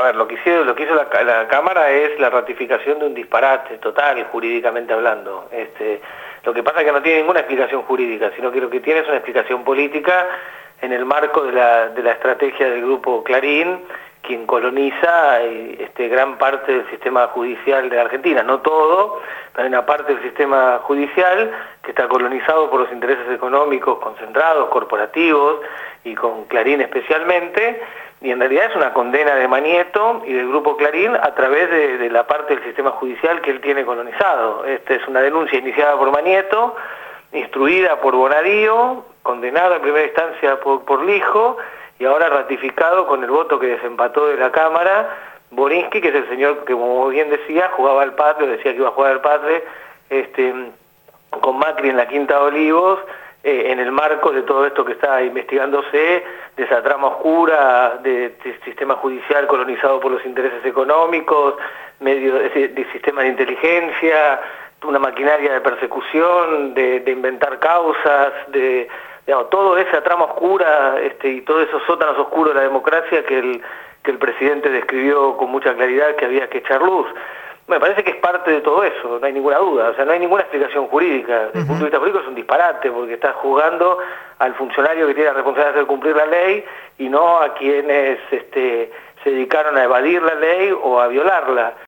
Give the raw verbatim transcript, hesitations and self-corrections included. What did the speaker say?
a ver, lo que hizo, lo que hizo la, la Cámara es la ratificación de un disparate total, jurídicamente hablando. Este, lo que pasa es que no tiene ninguna explicación jurídica, sino que lo que tiene es una explicación política en el marco de la, de la estrategia del Grupo Clarín, quien coloniza este, gran parte del sistema judicial de Argentina, no todo, pero hay una parte del sistema judicial que está colonizado por los intereses económicos concentrados, corporativos, y con Clarín especialmente, y en realidad es una condena de Manieto y del Grupo Clarín a través de, de la parte del sistema judicial que él tiene colonizado. Esta es una denuncia iniciada por Manieto, instruida por Bonadío, condenada en primera instancia por, por Lijo, y ahora ratificado con el voto que desempató de la Cámara, Borinsky, que es el señor que, como bien decía, jugaba al padre, decía que iba a jugar al padre, este, con Macri en la Quinta de Olivos, eh, en el marco de todo esto que está investigándose, de esa trama oscura, de, de sistema judicial colonizado por los intereses económicos, medio de, de sistemas de inteligencia, una maquinaria de persecución, de, de inventar causas, de... Digamos, toda esa trama oscura este, y todos esos sótanos oscuros de la democracia que el, que el presidente describió con mucha claridad que había que echar luz. Me parece que es parte de todo eso, no hay ninguna duda, o sea, no hay ninguna explicación jurídica. Desde el punto de vista político es un disparate, porque está jugando al funcionario que tiene la responsabilidad de hacer cumplir la ley y no a quienes este, se dedicaron a evadir la ley o a violarla.